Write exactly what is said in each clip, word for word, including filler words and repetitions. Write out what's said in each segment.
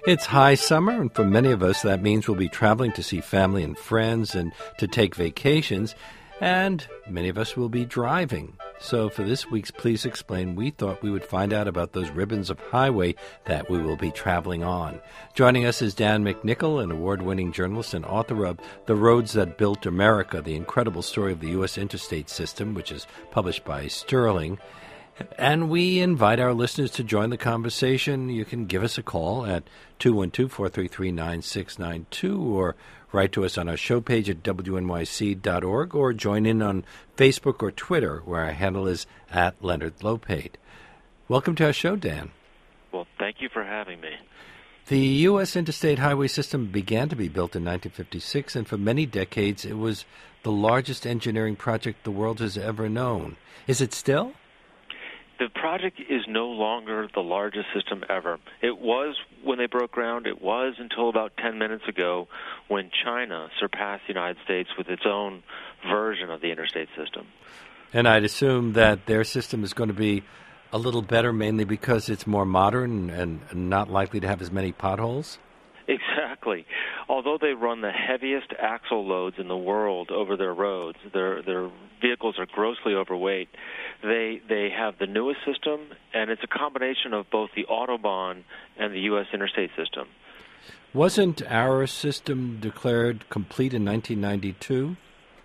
It's high summer, and for many of us, that means we'll be traveling to see family and friends and to take vacations, and many of us will be driving. So for this week's Please Explain, we thought we would find out about those ribbons of highway that we will be traveling on. Joining us is Dan McNichol, an award-winning journalist and author of The Roads That Built America, the incredible story of the U S interstate system, which is published by Sterling. And we invite our listeners to join the conversation. You can give us a call at two one two, four three three, nine six nine two or write to us on our show page at W N Y C dot org or join in on Facebook or Twitter, where our handle is at Leonard Lopate. Welcome to our show, Dan. Well, thank you for having me. The U S interstate highway system began to be built in nineteen fifty-six, and for many decades it was the largest engineering project the world has ever known. Is it still? The project is no longer the largest system ever. It was when they broke ground. It was until about ten minutes ago when China surpassed the United States with its own version of the interstate system. And I'd assume that their system is going to be a little better, mainly because it's more modern and not likely to have as many potholes? Exactly. Although they run the heaviest axle loads in the world over their roads, their their vehicles are grossly overweight. They they have the newest system, and it's a combination of both the Autobahn and the U S interstate system. Wasn't our system declared complete in nineteen ninety-two?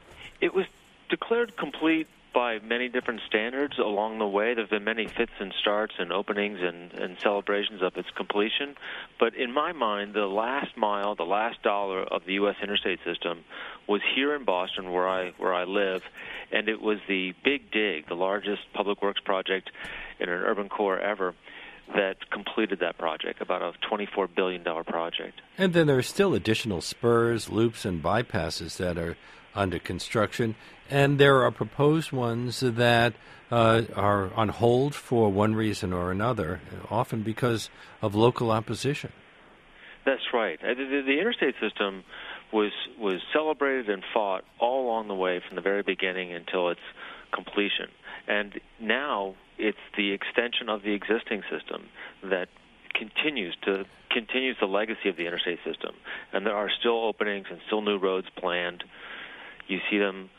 It was declared complete by many different standards along the way. There have been many fits and starts and openings and, and celebrations of its completion. But in my mind, the last mile, the last dollar of the U S interstate system was here in Boston, where I where I live, and it was the Big Dig, the largest public works project in an urban core ever, that completed that project, about a twenty-four billion dollars project. And then there are still additional spurs, loops, and bypasses that are under construction, and there are proposed ones that uh, are on hold for one reason or another, often because of local opposition. That's right. The, the interstate system was was celebrated and fought all along the way from the very beginning until its completion. And now it's the extension of the existing system that continues to continues the legacy of the interstate system. And there are still openings and still new roads planned. You see them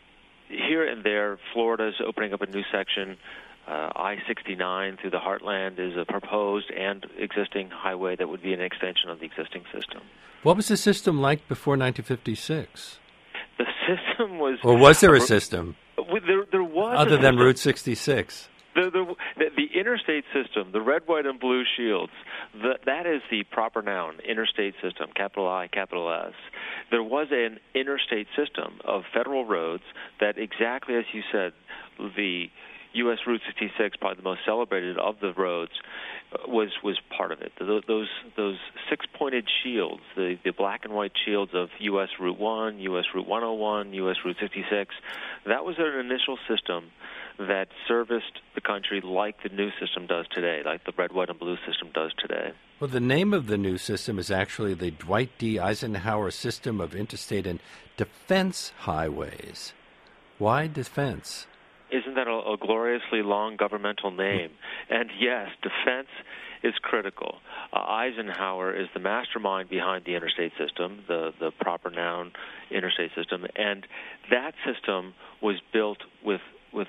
here and there. Florida is opening up a new section. Uh, I sixty-nine through the Heartland is a proposed and existing highway that would be an extension of the existing system. What was the system like before nineteen fifty-six? The system was... Or was there a system? There, there was Other a than system. Route sixty-six? The, the, the interstate system, the red, white, and blue shields, the, that is the proper noun, interstate system, capital I, capital S. There was an interstate system of federal roads that, exactly as you said, the U S Route sixty-six, probably the most celebrated of the roads, was was part of it. Those those six-pointed shields, the, the black and white shields of U S Route one, U S Route one oh one, U S Route sixty-six, that was an initial system that serviced the country like the new system does today, like the red, white, and blue system does today. Well, the name of the new system is actually the Dwight D. Eisenhower System of Interstate and Defense Highways. Why defense? Isn't that a, a gloriously long governmental name? And yes, defense is critical. Uh, Eisenhower is the mastermind behind the interstate system, the, the proper noun interstate system, and that system was built with with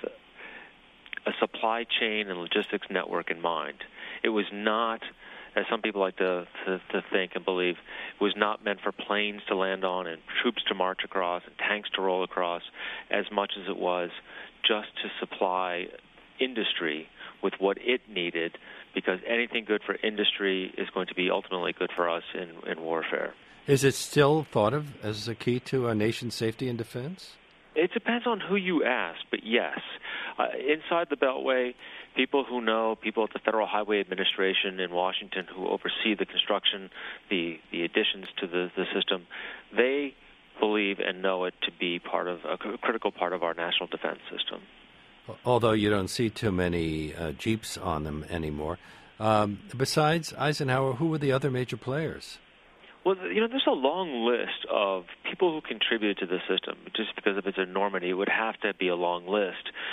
a supply chain and logistics network in mind. It was not, as some people like to, to, to think and believe, it was not meant for planes to land on and troops to march across and tanks to roll across, as much as it was just to supply industry with what it needed, because anything good for industry is going to be ultimately good for us in, in warfare. Is it still thought of as a key to our nation's safety and defense? It depends on who you ask, but yes. Uh, inside the Beltway, people who know, people at the Federal Highway Administration in Washington who oversee the construction, the, the additions to the, the system, they believe and know it to be part of a critical part of our national defense system. Although you don't see too many uh, Jeeps on them anymore. Um, besides Eisenhower, who were the other major players? Well, you know, there's a long list of people who contributed to the system. Just because if it's enormity, it would have to be a long list.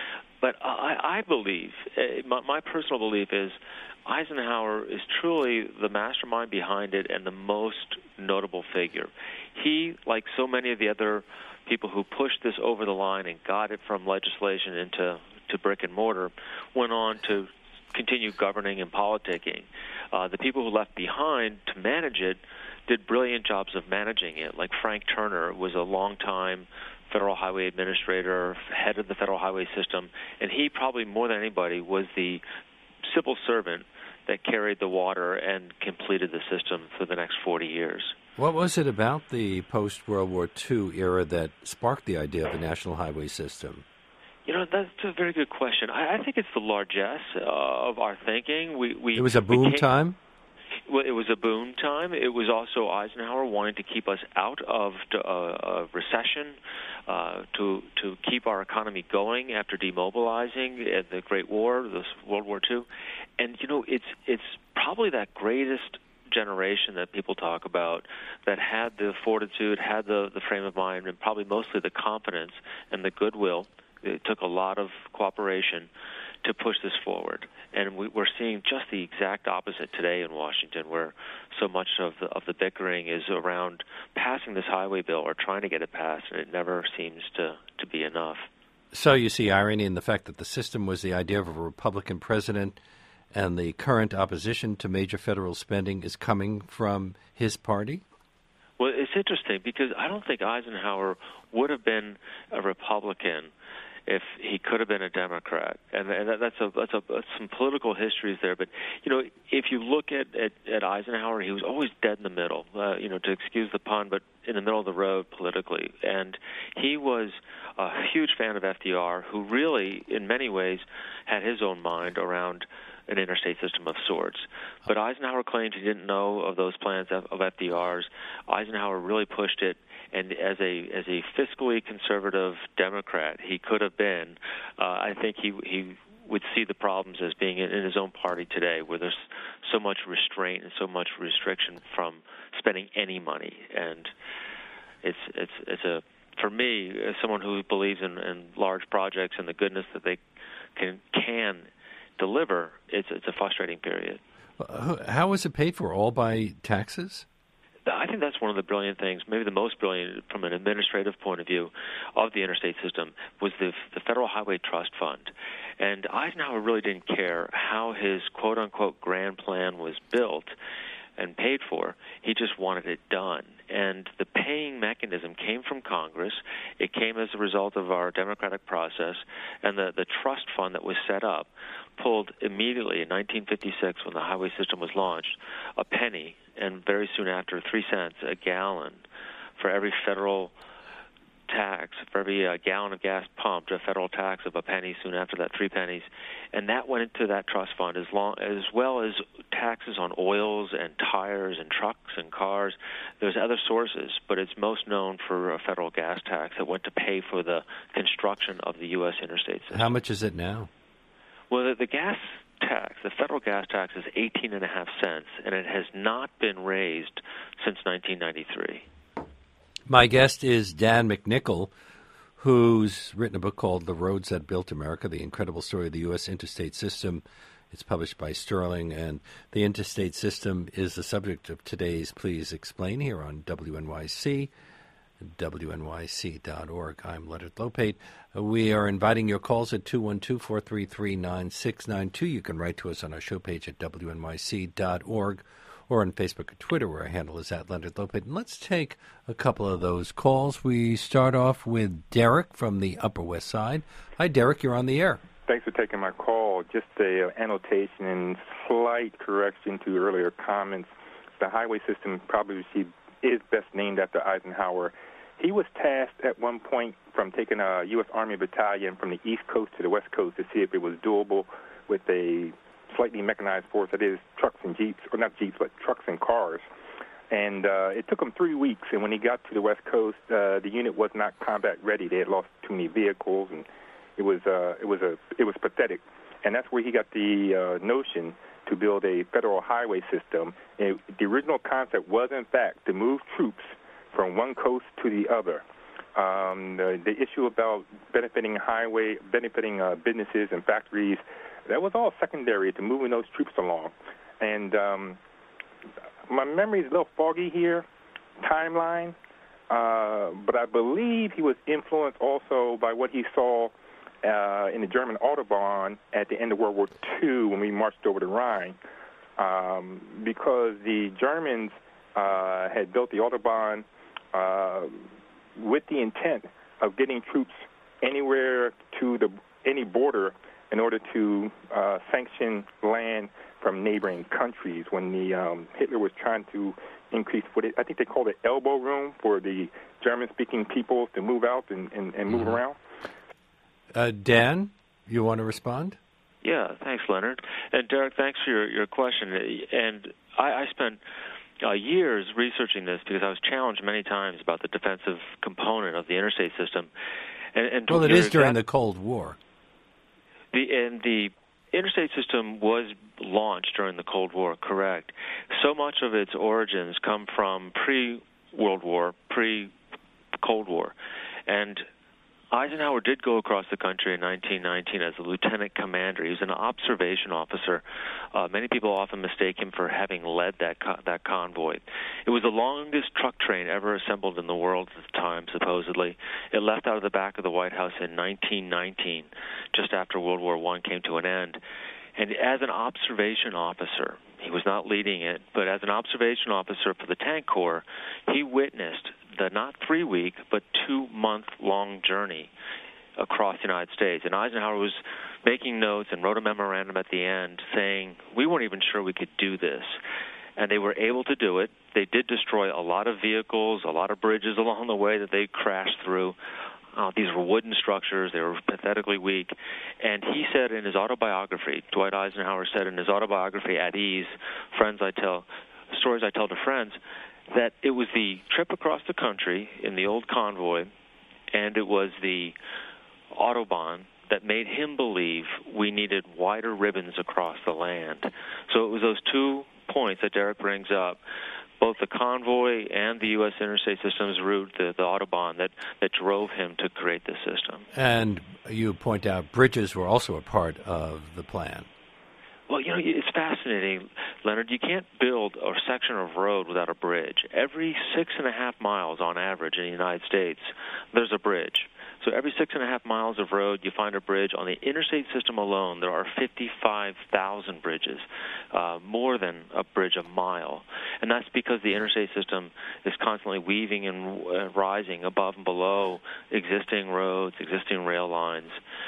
But I, I believe, uh, my, my personal belief is Eisenhower is truly the mastermind behind it and the most notable figure. He, like so many of the other people who pushed this over the line and got it from legislation into to brick and mortar, went on to continue governing and politicking. Uh, the people who left behind to manage it did brilliant jobs of managing it. Like Frank Turner was a long-time Federal Highway Administrator, head of the Federal Highway System, and he probably more than anybody was the civil servant that carried the water and completed the system for the next forty years. What was it about the post-World War Two era that sparked the idea of the National Highway System? You know, that's a very good question. I, I think it's the largesse uh, of our thinking. We, we It was a boom came, time? Well, it was a boom time. It was also Eisenhower wanting to keep us out of uh, a recession, uh, to to keep our economy going after demobilizing at the Great War, this World War Two. And, you know, it's it's probably that greatest generation that people talk about that had the fortitude, had the, the frame of mind, and probably mostly the confidence and the goodwill. It took a lot of cooperation to push this forward. And we, we're seeing just the exact opposite today in Washington, where so much of the, of the bickering is around passing this highway bill or trying to get it passed, and it never seems to, to be enough. So you see irony in the fact that the system was the idea of a Republican president, and the current opposition to major federal spending is coming from his party? Well, it's interesting because I don't think Eisenhower would have been a Republican if he could have been a Democrat, and, and that's a that's a that's some political histories there. But you know, if you look at, at, at Eisenhower, he was always dead in the middle. Uh, you know, to excuse the pun, but in the middle of the road politically. And he was a huge fan of F D R, who really, in many ways, had his own mind around an interstate system of sorts. But Eisenhower claimed he didn't know of those plans of, of F D R's. Eisenhower really pushed it. And as a as a fiscally conservative Democrat, he could have been. Uh, I think he he would see the problems as being in, in his own party today, where there's so much restraint and so much restriction from spending any money. And it's it's it's a for me, as someone who believes in, in large projects and the goodness that they can can deliver, it's it's a frustrating period. How was it paid for? All by taxes? I think that's one of the brilliant things, maybe the most brilliant from an administrative point of view of the interstate system, was the, the Federal Highway Trust Fund. And Eisenhower really didn't care how his quote-unquote grand plan was built and paid for. He just wanted it done. And the paying mechanism came from Congress. It came as a result of our democratic process. And the, the trust fund that was set up pulled immediately in nineteen fifty-six, when the highway system was launched, a penny, and very soon after, three cents a gallon for every federal tax, for every uh, gallon of gas pumped, a federal tax of a penny, soon after that, three pennies. And that went into that trust fund, as, long, as well as taxes on oils and tires and trucks and cars. There's other sources, but it's most known for a federal gas tax that went to pay for the construction of the U S interstate system. How much is it now? Well, the, the gas tax, the federal gas tax, is eighteen and a half cents, and it has not been raised since nineteen ninety-three. My guest is Dan McNichol, who's written a book called The Roads That Built America, The Incredible Story of the U S Interstate System. It's published by Sterling, and the interstate system is the subject of today's Please Explain here on W N Y C, W N Y C dot org. I'm Leonard Lopate. We are inviting your calls at two one two, four three three, nine six nine two. You can write to us on our show page at W N Y C dot org or on Facebook or Twitter, where our handle is at Leonard Lopate. And let's take a couple of those calls. We start off with Derek from the Upper West Side. Hi, Derek. You're on the air. Thanks for taking my call. Just a uh, annotation and slight correction to earlier comments. The highway system probably received, is best named after Eisenhower. He was tasked at one point from taking a U S Army battalion from the East Coast to the West Coast to see if it was doable with a slightly mechanized force, that is trucks and jeeps, or not jeeps, but trucks and cars. And uh, it took him three weeks, and when he got to the West Coast, uh, the unit was not combat ready. They had lost too many vehicles, and it was uh, it was a it was pathetic. And that's where he got the uh, notion to build a federal highway system. And the original concept was, in fact, to move troops from one coast to the other. Um, the, the issue about benefiting highway, benefiting uh, businesses and factories, that was all secondary to moving those troops along. And um, my memory is a little foggy here, timeline, uh, but I believe he was influenced also by what he saw uh, in the German Autobahn at the end of World War Two when we marched over the Rhine, um, because the Germans uh, had built the Autobahn uh, with the intent of getting troops anywhere to the any border in order to uh, sanction land from neighboring countries. When the um, Hitler was trying to increase what it, I think they called it elbow room for the German-speaking people to move out and, and, and move mm-hmm. around. Uh, Dan, you want to respond? Yeah, thanks, Leonard. And Derek, thanks for your, your question. And I, I spent uh, years researching this because I was challenged many times about the defensive component of the interstate system. And, and well, it is exact- during the Cold War. The, and the interstate system was launched during the Cold War, correct. So much of its origins come from pre-World War, pre-Cold War. And Eisenhower did go across the country in nineteen nineteen as a lieutenant commander. He was an observation officer. Uh, many people often mistake him for having led that co- that convoy. It was the longest truck train ever assembled in the world at the time, supposedly. It left out of the back of the White House in nineteen nineteen, just after World War One came to an end. And as an observation officer, he was not leading it, but as an observation officer for the Tank Corps, he witnessed the not three-week, but two-month-long journey across the United States. And Eisenhower was making notes and wrote a memorandum at the end saying, we weren't even sure we could do this. And they were able to do it. They did destroy a lot of vehicles, a lot of bridges along the way that they crashed through. Uh, these were wooden structures. They were pathetically weak. And he said in his autobiography, Dwight Eisenhower said in his autobiography, At Ease, Friends I Tell, Stories I Tell to Friends, that it was the trip across the country in the old convoy, and it was the Autobahn that made him believe we needed wider ribbons across the land. So it was those two points that Derek brings up, both the convoy and the U S interstate systems route, the, the Autobahn, that, that drove him to create this system. And you point out bridges were also a part of the plan. Well, you know, it's fascinating, Leonard. You can't build a section of road without a bridge. Every six and a half miles on average in the United States, there's a bridge. So every six and a half miles of road, you find a bridge. On the interstate system alone, there are fifty-five thousand bridges, uh, more than a bridge a mile. And that's because the interstate system is constantly weaving and uh, rising above and below existing roads, existing rail lines.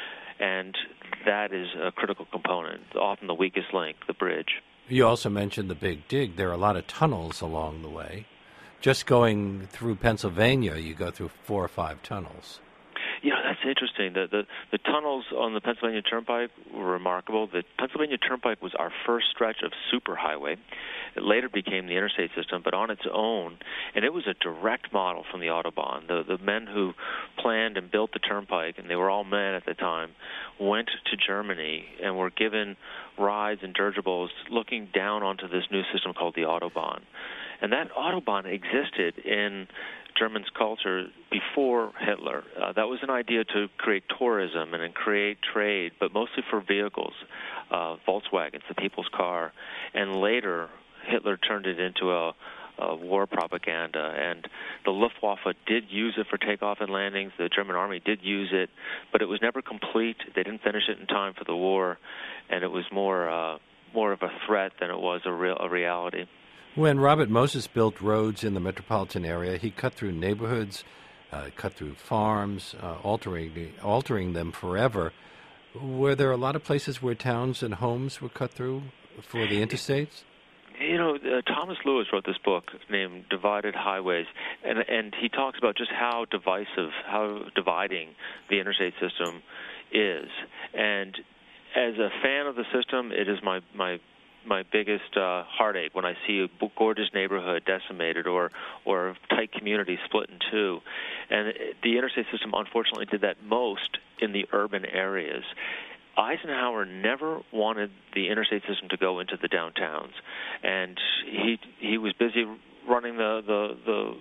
And that is a critical component, often the weakest link, the bridge. You also mentioned the Big Dig. There are a lot of tunnels along the way. Just going through Pennsylvania, you go through four or five tunnels. You know, that's interesting. The, the the tunnels on the Pennsylvania Turnpike were remarkable. The Pennsylvania Turnpike was our first stretch of superhighway. It later became the interstate system, but on its own, and it was a direct model from the Autobahn. The the men who planned and built the Turnpike, and they were all men at the time, went to Germany and were given rides and dirigibles looking down onto this new system called the Autobahn. And that Autobahn existed in Germans' culture before Hitler. Uh, that was an idea to create tourism and create trade, but mostly for vehicles, uh, Volkswagens, the people's car. And later, Hitler turned it into a, a war propaganda, and the Luftwaffe did use it for takeoff and landings. The German army did use it, but it was never complete. They didn't finish it in time for the war, and it was more uh, more of a threat than it was a real a reality. When Robert Moses built roads in the metropolitan area, he cut through neighborhoods, uh, cut through farms, uh, altering altering them forever. Were there a lot of places where towns and homes were cut through for the interstates? You know, uh, Thomas Lewis wrote this book named Divided Highways, and and he talks about just how divisive, how dividing the interstate system is. And as a fan of the system, it is my my my biggest uh, heartache when I see a gorgeous neighborhood decimated or or a tight community split in two. And the interstate system, unfortunately, did that most in the urban areas. Eisenhower never wanted the interstate system to go into the downtowns, and he he was busy running the the, the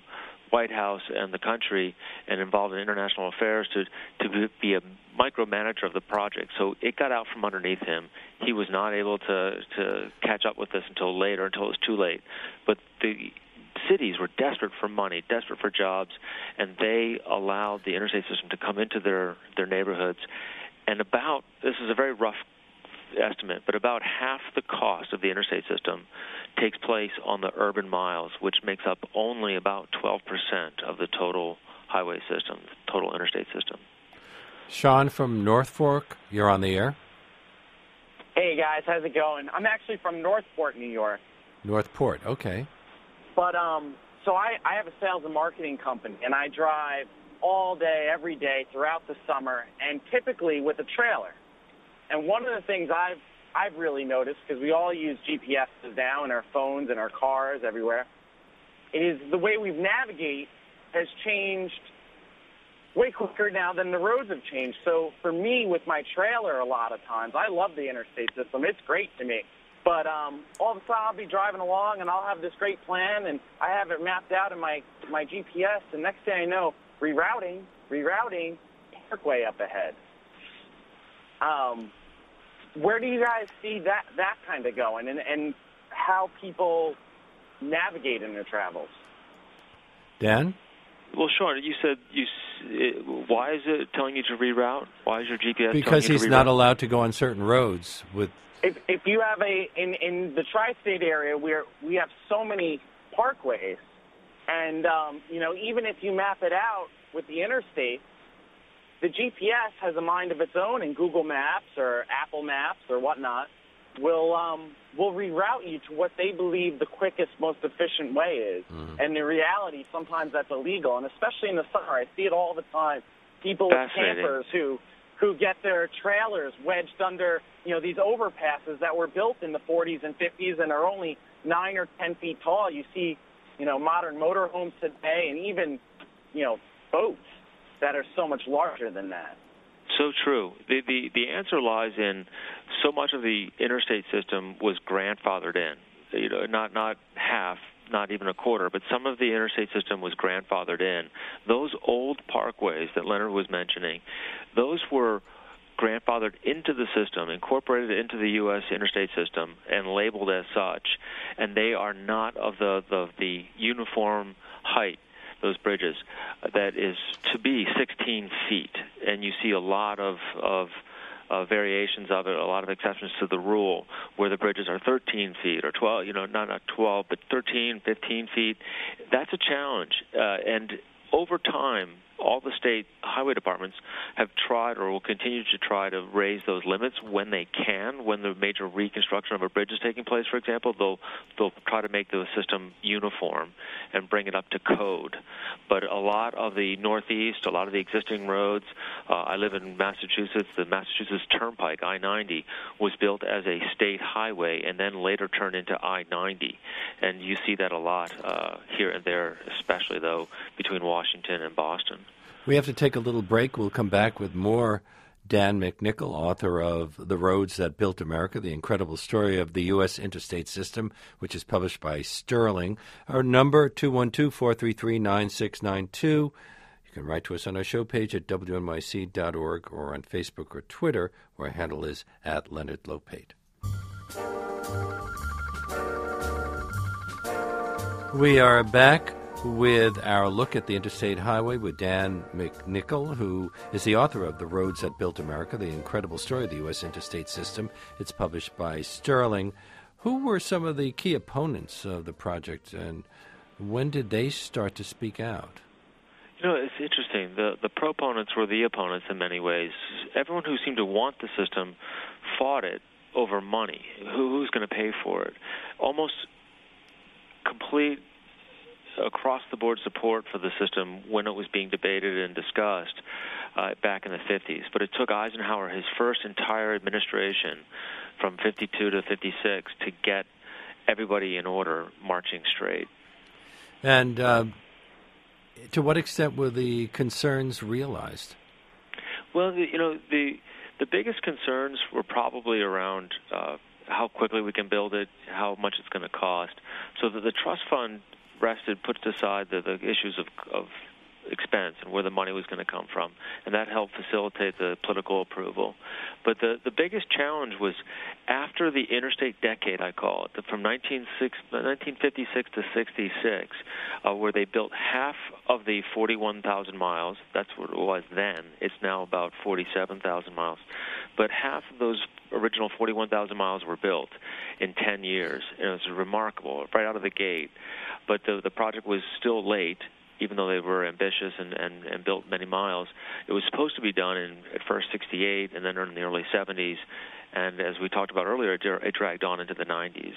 White House and the country and involved in international affairs to, to be a micromanager of the project. So it got out from underneath him. He was not able to, to catch up with this until later, until it was too late. But the cities were desperate for money, desperate for jobs, and they allowed the interstate system to come into their, their neighborhoods. And about, this is a very rough estimate, but about half the cost of the interstate system takes place on the urban miles, which makes up only about twelve percent of the total highway system, total interstate system. Sean from North Fork, you're on the air. Hey, guys, how's it going? I'm actually from Northport, New York. Northport, okay. But, um, so I, I have a sales and marketing company, and I drive all day, every day, throughout the summer, and typically with a trailer. And one of the things I've I've really noticed, because we all use G P S's now in our phones and our cars everywhere, is the way we navigate has changed way quicker now than the roads have changed. So for me, with my trailer, a lot of times, I love the interstate system. It's great to me. But um, all of a sudden, I'll be driving along, and I'll have this great plan, and I have it mapped out in my, my G P S, and next thing I know, rerouting, rerouting, parkway up ahead. Um, where do you guys see that, that kind of going, and, and how people navigate in their travels? Dan? Well, Sean, you said you. Why is it telling you to reroute? Why is your G P S because telling you to reroute? Because he's not allowed to go on certain roads with. If, if you have a in, in the tri-state area, we're we have so many parkways, and um, you know, even if you map it out with the interstate, the G P S has a mind of its own, and Google Maps or Apple Maps or whatnot will um, will reroute you to what they believe the quickest, most efficient way is. Mm-hmm. And in reality, sometimes that's illegal, and especially in the summer, I see it all the time. People with campers who who get their trailers wedged under, you know, these overpasses that were built in the forties and fifties and are only nine or ten feet tall. You see, you know, modern motorhomes today, and even, you know, boats that are so much larger than that. So true. The, the the answer lies in so much of the interstate system was grandfathered in. You know, not not half, not even a quarter, but some of the interstate system was grandfathered in. Those old parkways that Leonard was mentioning, those were grandfathered into the system, incorporated into the U S interstate system, and labeled as such. And they are not of the the, the uniform height, those bridges, that is to be sixteen feet. And you see a lot of, of uh, variations of it, a lot of exceptions to the rule, where the bridges are thirteen feet or twelve, you know, not, not twelve, but thirteen, fifteen feet. That's a challenge. Uh, and over time, all the state highway departments have tried or will continue to try to raise those limits when they can. When the major reconstruction of a bridge is taking place, for example, they'll they'll try to make the system uniform and bring it up to code. But a lot of the Northeast, a lot of the existing roads, uh, I live in Massachusetts, the Massachusetts Turnpike, I ninety, was built as a state highway and then later turned into I ninety. And you see that a lot uh, here and there, especially, though, between Washington and Boston. We have to take a little break. We'll come back with more. Dan McNichol, author of The Roads That Built America, The Incredible Story of the U S Interstate System, which is published by Sterling. Our number, two one two, four three three, nine six nine two. You can write to us on our show page at W N Y C dot org or on Facebook or Twitter, where our handle is at Leonard Lopate. We are back with our look at the Interstate Highway with Dan McNichol, who is the author of The Roads That Built America, The Incredible Story of the U S Interstate System. It's published by Sterling. Who were some of the key opponents of the project, and when did they start to speak out? You know, it's interesting. The, the proponents were the opponents in many ways. Everyone who seemed to want the system fought it over money. Who, who's going to pay for it? Almost complete across-the-board support for the system when it was being debated and discussed uh, back in the fifties. But it took Eisenhower his first entire administration from fifty-two to fifty-six to get everybody in order, marching straight. And uh, to what extent were the concerns realized? Well, the, you know, the the biggest concerns were probably around uh, how quickly we can build it, how much it's going to cost. So that the trust fund rested, put aside the, the issues of, of expense and where the money was going to come from, and that helped facilitate the political approval. But the, the biggest challenge was after the interstate decade, I call it, from nineteen fifty-six to sixty-six, uh, where they built half of the forty-one thousand miles. That's what it was then. It's now about forty-seven thousand miles. But half of those original forty-one thousand miles were built in ten years, and it was remarkable, right out of the gate. But the, the project was still late, even though they were ambitious and, and, and built many miles. It was supposed to be done in at first sixty-eight and then in the early seventies. And as we talked about earlier, it, it dragged on into the nineties.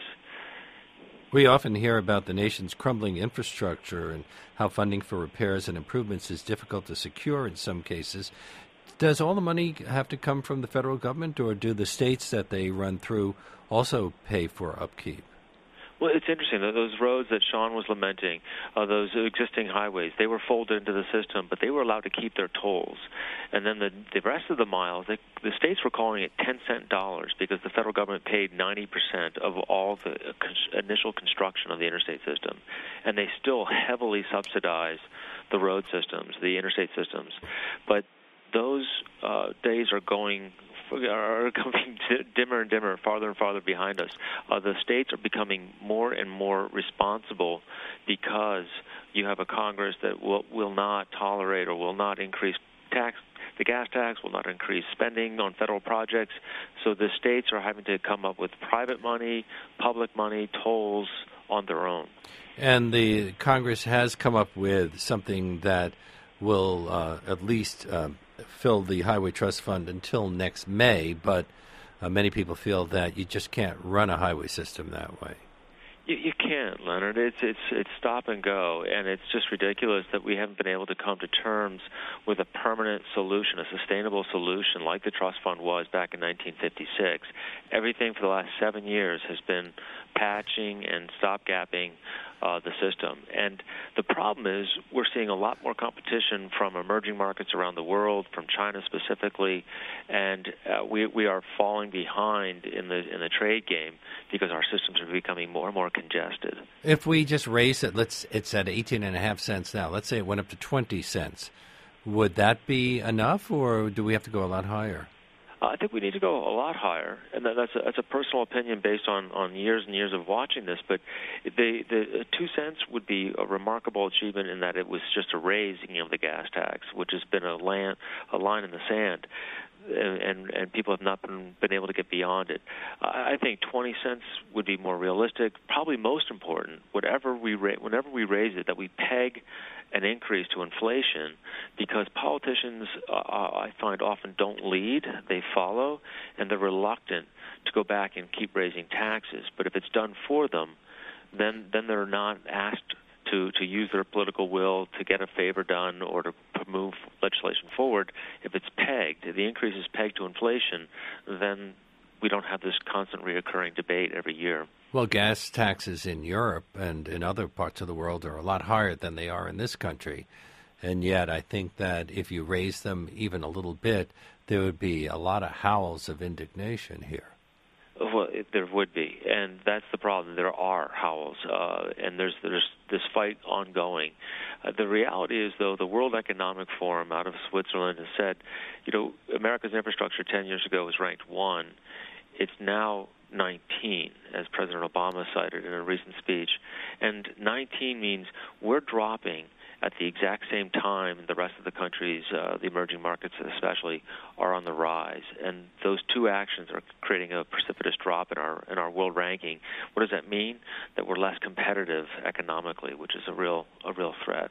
We often hear about the nation's crumbling infrastructure and how funding for repairs and improvements is difficult to secure in some cases. Does all the money have to come from the federal government, or do the states that they run through also pay for upkeep? Well, it's interesting. Those roads that Sean was lamenting, uh, those existing highways, they were folded into the system, but they were allowed to keep their tolls. And then the, the rest of the miles, they, the states were calling it ten cent dollars because the federal government paid ninety percent of all the con- initial construction of the interstate system. And they still heavily subsidize the road systems, the interstate systems. But those uh, days are going are coming dimmer and dimmer, farther and farther behind us. Uh, the states are becoming more and more responsible because you have a Congress that will, will not tolerate or will not increase tax, the gas tax, will not increase spending on federal projects. So the states are having to come up with private money, public money, tolls on their own. And the Congress has come up with something that will uh, at least uh, fill the Highway Trust Fund until next May, but uh, many people feel that you just can't run a highway system that way. You, you can't, Leonard. It's it's it's stop and go, and it's just ridiculous that we haven't been able to come to terms with a permanent solution, a sustainable solution like the trust fund was back in nineteen fifty-six. Everything for the last seven years has been patching and stopgapping uh, the system. And the problem is we're seeing a lot more competition from emerging markets around the world, from China specifically, and uh, we we are falling behind in the in the trade game because our systems are becoming more and more congested. If we just raise it, let's it's at eighteen and a half cents now. Let's say it went up to twenty cents. Would that be enough, or do we have to go a lot higher? Uh, I think we need to go a lot higher, and that, that's, a, that's a personal opinion based on, on years and years of watching this. But the, the two cents would be a remarkable achievement in that it was just a raising of the gas tax, which has been a, land, a line in the sand, and, and, and people have not been, been able to get beyond it. I think twenty cents would be more realistic. Probably most important, whatever we ra- whenever we raise it, that we peg an increase to inflation, because politicians, uh, I find, often don't lead, they follow, and they're reluctant to go back and keep raising taxes. But if it's done for them, then then they're not asked to, to use their political will to get a favor done or to move legislation forward. If it's pegged, if the increase is pegged to inflation, then we don't have this constant reoccurring debate every year. Well, gas taxes in Europe and in other parts of the world are a lot higher than they are in this country. And yet I think that if you raise them even a little bit, there would be a lot of howls of indignation here. Well, it, there would be, and that's the problem. There are howls, uh, and there's there's this fight ongoing. Uh, the reality is, though, the World Economic Forum out of Switzerland has said, you know, America's infrastructure ten years ago was ranked one. It's now nineteen, as President Obama cited in a recent speech. And nineteen means we're dropping at the exact same time the rest of the countries, uh, the emerging markets especially, are on the rise. And those two actions are creating a precipitous drop in our in our world ranking. What does that mean? That we're less competitive economically, which is a real a real threat.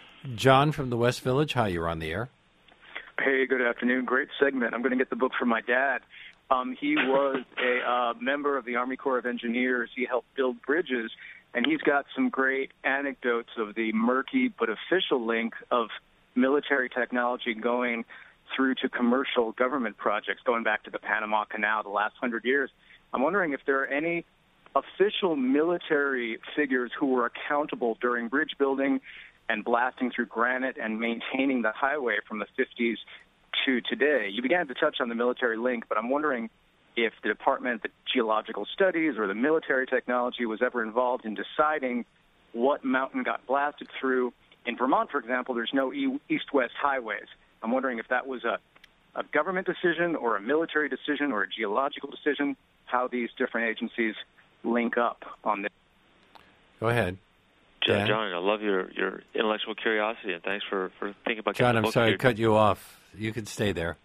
John from the West Village, hi, you're on the air. Hey, good afternoon. Great segment. I'm going to get the book from my dad. Um, he was a uh, member of the Army Corps of Engineers. He helped build bridges, and he's got some great anecdotes of the murky but official link of military technology going through to commercial government projects, going back to the Panama Canal the last hundred years. I'm wondering if there are any official military figures who were accountable during bridge building and blasting through granite and maintaining the highway from the fifties to today. You began to touch on the military link, but I'm wondering if the Department of Geological Studies or the military technology was ever involved in deciding what mountain got blasted through. In Vermont, for example, there's no e- east-west highways. I'm wondering if that was a, a government decision or a military decision or a geological decision, how these different agencies link up on this. Go ahead. John, John, I love your, your intellectual curiosity, and thanks for, for thinking about John, getting the I'm book sorry here. to cut you off. You can stay there.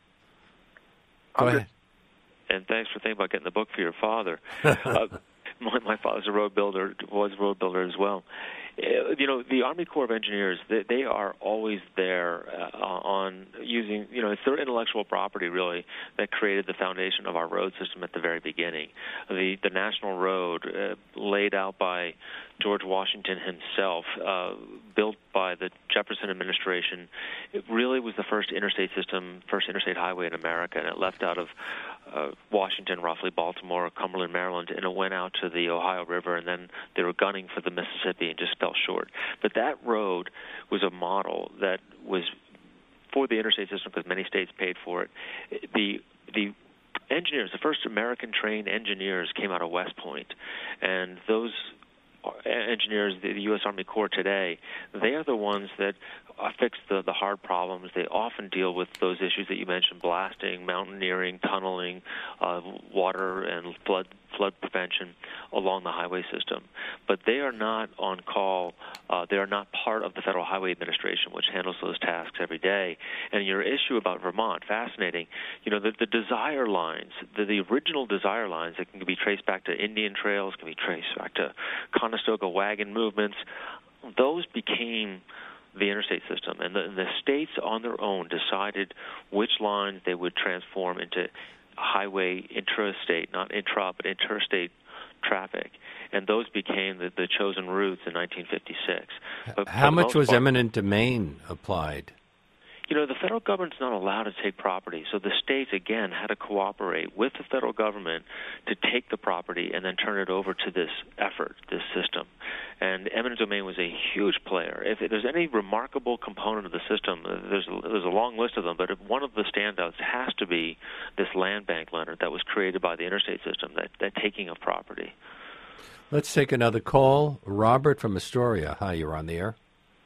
Go I'm ahead. And thanks for thinking about getting the book for your father. uh, my, my father's a road builder, was a road builder as well. Uh, you know, the Army Corps of Engineers, they, they are always there uh, on using, you know, it's their intellectual property, really, that created the foundation of our road system at the very beginning. The, the national road, uh, laid out by George Washington himself, uh, built by the Jefferson administration, it really was the first interstate system, first interstate highway in America, and it left out of uh, Washington, roughly Baltimore, Cumberland, Maryland, and it went out to the Ohio River, and then they were gunning for the Mississippi and just fell short. But that road was a model that was for the interstate system because many states paid for it. The the engineers, the first American-trained engineers came out of West Point, and those engineers, the U S Army Corps today, they are the ones that fix the, the hard problems. They often deal with those issues that you mentioned, blasting, mountaineering, tunneling, uh, water and flood flood prevention along the highway system. But they are not on call. Uh, they are not part of the Federal Highway Administration, which handles those tasks every day. And your issue about Vermont, fascinating. You know, the, the desire lines, the, the original desire lines that can be traced back to Indian trails, can be traced back to Conestoga wagon movements, those became the interstate system. And the, the states on their own decided which lines they would transform into highway intrastate, not intra, but interstate traffic. And those became the, the chosen routes in nineteen fifty-six. But How much was part, eminent domain applied? You know, the federal government's not allowed to take property, so the states, again, had to cooperate with the federal government to take the property and then turn it over to this effort, this system. And eminent domain was a huge player. If there's any remarkable component of the system, there's a, there's a long list of them, but if one of the standouts has to be this land bank, Leonard, that was created by the interstate system, that, that taking of property. Let's take another call. Robert from Astoria. Hi, you're on the air.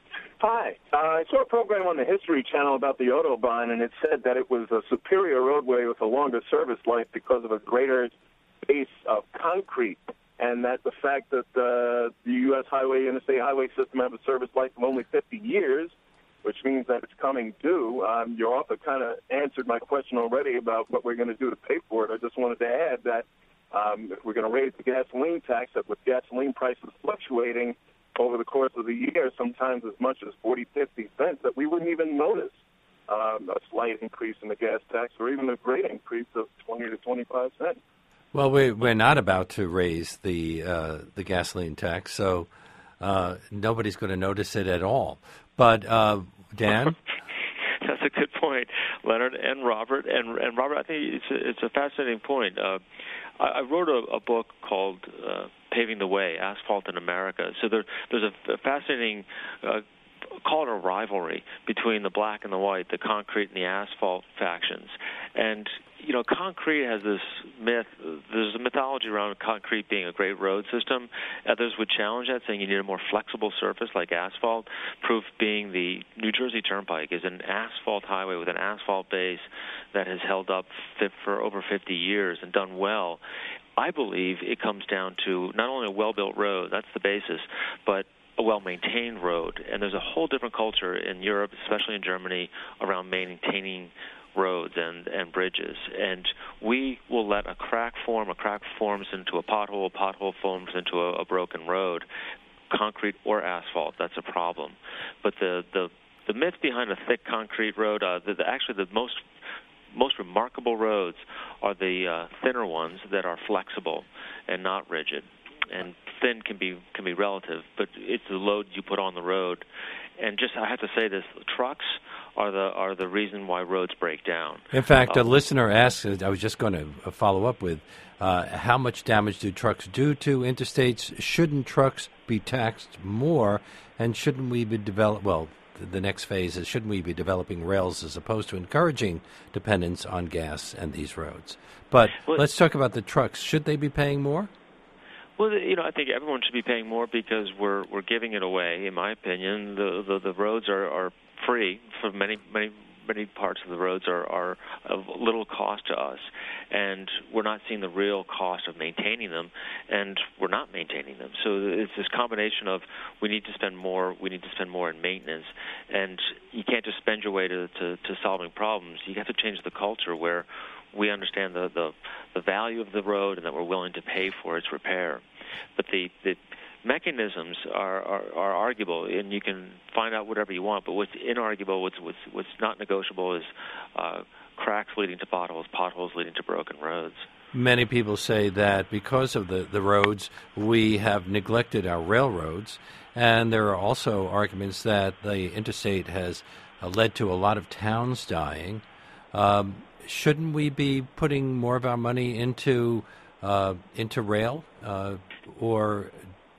Hi. Uh, I saw a program on the History Channel about the Autobahn, and it said that it was a superior roadway with a longer service life because of a greater base of concrete, and that the fact that uh, the U S highway, interstate highway system have a service life of only fifty years, which means that it's coming due. Um, your author kind of answered my question already about what we're going to do to pay for it. I just wanted to add that um, if we're going to raise the gasoline tax, that with gasoline prices fluctuating over the course of the year, sometimes as much as forty, fifty cents, that we wouldn't even notice um, a slight increase in the gas tax or even a great increase of twenty to twenty-five cents. Well, we, we're not about to raise the uh, the gasoline tax, so uh, nobody's going to notice it at all. But, uh, Dan? That's a good point, Leonard and Robert. And, and Robert, I think it's a, it's a fascinating point. Uh, I, I wrote a, a book called uh, Paving the Way, Asphalt in America. So there, there's a, a fascinating, uh, call it a rivalry between the black and the white, the concrete and the asphalt factions. And, you know, concrete has this myth, there's a mythology around concrete being a great road system. Others would challenge that, saying you need a more flexible surface like asphalt. Proof being the New Jersey Turnpike is an asphalt highway with an asphalt base that has held up for over fifty years and done well. I believe it comes down to not only a well-built road, that's the basis, but a well-maintained road. And there's a whole different culture in Europe, especially in Germany, around maintaining roads and, and bridges. And we will let a crack form, a crack forms into a pothole, a pothole forms into a, a broken road, concrete or asphalt. That's a problem. But the, the, the myth behind a thick concrete road, uh, the, the, actually the most most remarkable roads are the uh, thinner ones that are flexible and not rigid. And thin can be can be relative, but it's the load you put on the road. And just I have to say this: trucks are the are the reason why roads break down. In fact, um, a listener asked, I was just going to follow up with, uh, how much damage do trucks do to interstates? Shouldn't trucks be taxed more? And shouldn't we be develop? Well, the next phase is, shouldn't we be developing rails as opposed to encouraging dependence on gas and these roads? But well, let's talk about the trucks. Should they be paying more? Well, you know, I think everyone should be paying more because we're we're giving it away. In my opinion, the the, the roads are, are free for many many many parts of the roads are, are of little cost to us, and we're not seeing the real cost of maintaining them, and we're not maintaining them. So it's this combination of we need to spend more, we need to spend more in maintenance, and you can't just spend your way to, to, to solving problems. You have to change the culture where we understand the, the, the value of the road and that we're willing to pay for its repair. But the, the mechanisms are, are, are arguable, and you can find out whatever you want, but what's inarguable, what's, what's, what's not negotiable is uh, cracks leading to potholes, potholes leading to broken roads. Many people say that because of the, the roads, we have neglected our railroads, and there are also arguments that the interstate has uh, led to a lot of towns dying. Um, shouldn't we be putting more of our money into uh, into rail, uh, or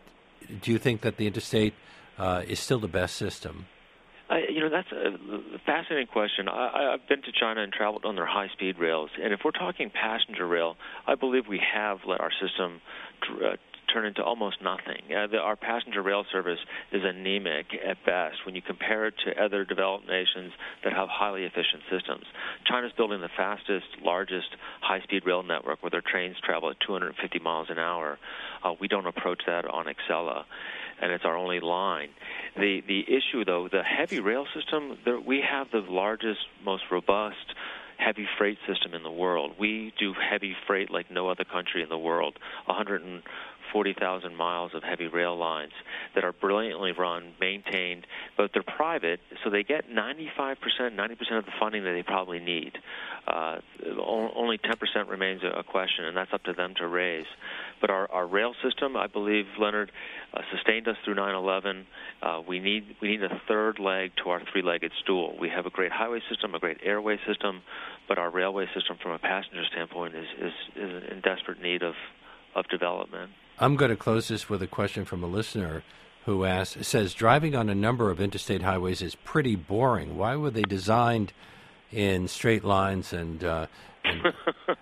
do you think that the interstate uh, is still the best system? I, you know, that's a fascinating question. I, I've been to China and traveled on their high-speed rails, and if we're talking passenger rail, I believe we have let our system uh, turn into almost nothing. Uh, the, our passenger rail service is anemic at best when you compare it to other developed nations that have highly efficient systems. China's building the fastest, largest high-speed rail network where their trains travel at two hundred fifty miles an hour. Uh, we don't approach that on Excella, and it's our only line. The the issue, though, the heavy rail system, there, we have the largest, most robust heavy freight system in the world. We do heavy freight like no other country in the world, one hundred forty thousand miles of heavy rail lines that are brilliantly run, maintained, but they're private, so they get ninety-five percent, ninety percent of the funding that they probably need. Uh, only ten percent remains a question, and that's up to them to raise. But our, our rail system, I believe, Leonard, uh, sustained us through nine eleven. Uh, we need we need a third leg to our three-legged stool. We have a great highway system, a great airway system, but our railway system from a passenger standpoint is, is, is in desperate need of, of development. I'm going to close this with a question from a listener who asks, says, driving on a number of interstate highways is pretty boring. Why were they designed in straight lines and uh, and,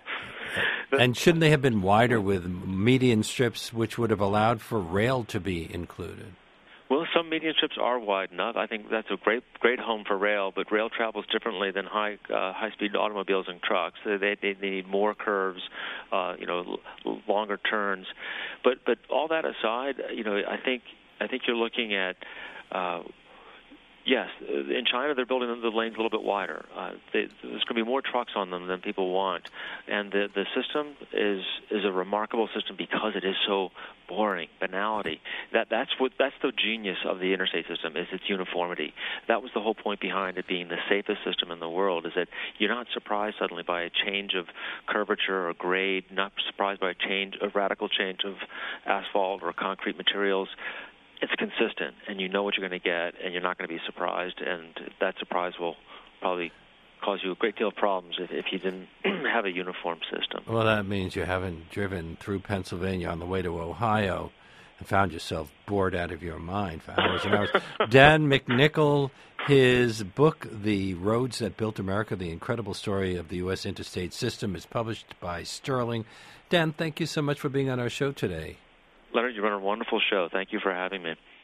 and shouldn't they have been wider with median strips which would have allowed for rail to be included? Well, some median strips are wide enough. I think that's a great great home for rail, but rail travels differently than high uh, high speed automobiles and trucks. They they, they need more curves, uh, you know, l- longer turns. But but all that aside, you know, I think I think you're looking at. Uh, Yes, in China they're building the lanes a little bit wider. Uh, they, there's going to be more trucks on them than people want, and the the system is is a remarkable system because it is so boring, banality. That that's what that's the genius of the interstate system is its uniformity. That was the whole point behind it being the safest system in the world. Is that you're not surprised suddenly by a change of curvature or grade, not surprised by a change, a radical change of asphalt or concrete materials. It's consistent, and you know what you're going to get, and you're not going to be surprised, and that surprise will probably cause you a great deal of problems if, if you didn't have a uniform system. Well, that means you haven't driven through Pennsylvania on the way to Ohio and found yourself bored out of your mind for hours and hours. Dan McNichol, his book, The Roads That Built America, The Incredible Story of the U S Interstate System, is published by Sterling. Dan, thank you so much for being on our show today. Leonard, you run a wonderful show. Thank you for having me.